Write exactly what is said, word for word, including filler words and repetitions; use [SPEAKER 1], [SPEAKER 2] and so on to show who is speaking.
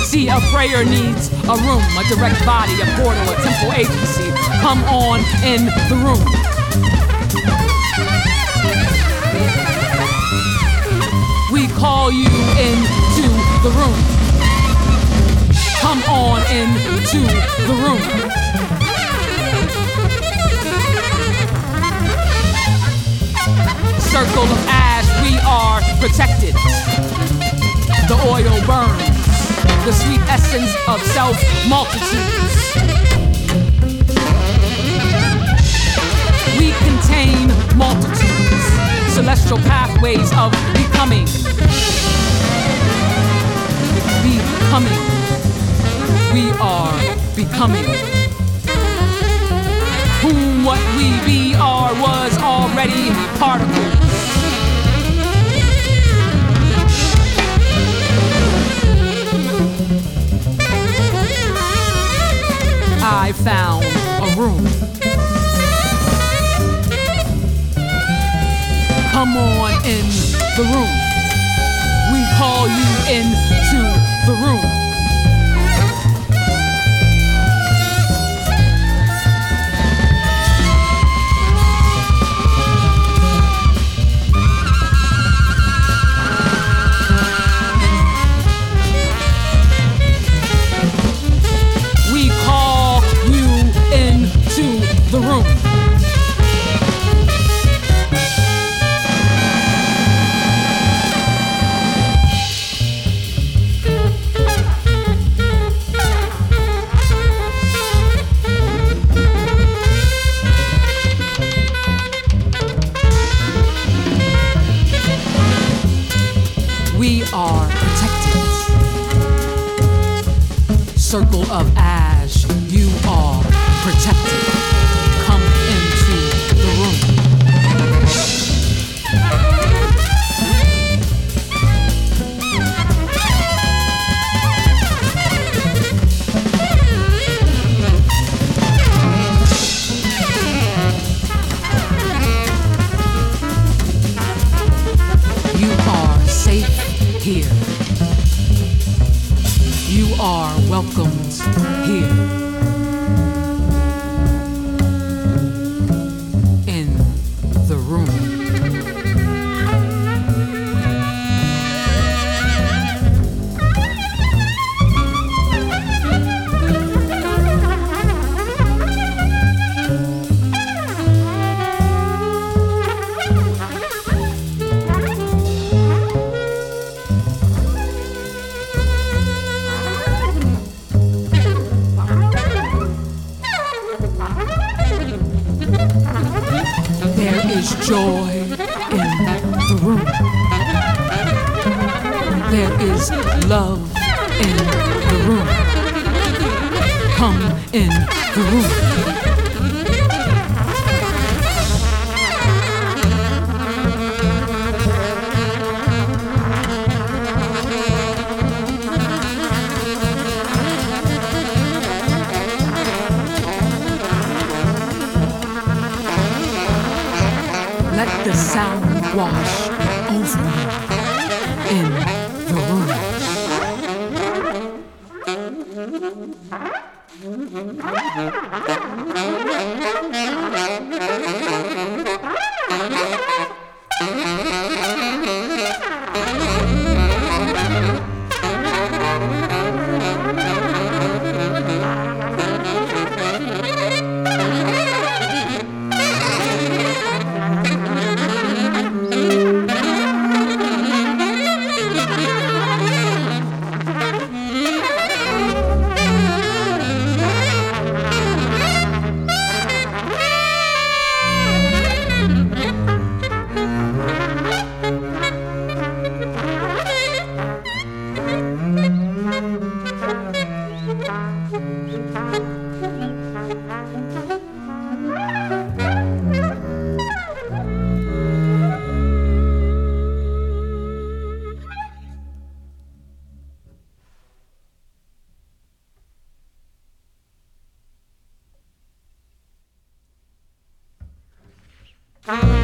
[SPEAKER 1] See, a prayer needs a room, a direct body, a portal, a temple agency. Come on in the room. We call you into the room. Come on into the room. Circle of ash, we are protected. The oil burns, the sweet essence of self-multitudes. We contain multitudes, celestial pathways of becoming. Becoming. We are becoming. Whom what we be are was already particles. I found a room. Come on in the room. We call you into the room. The room. We are protected. Circle of ash, you are protected. Come into the room. You are safe here. You are welcomed here. Joy in the room. There is love in the room. Come in the room. Let the sound wash over you in the room.
[SPEAKER 2] Bye.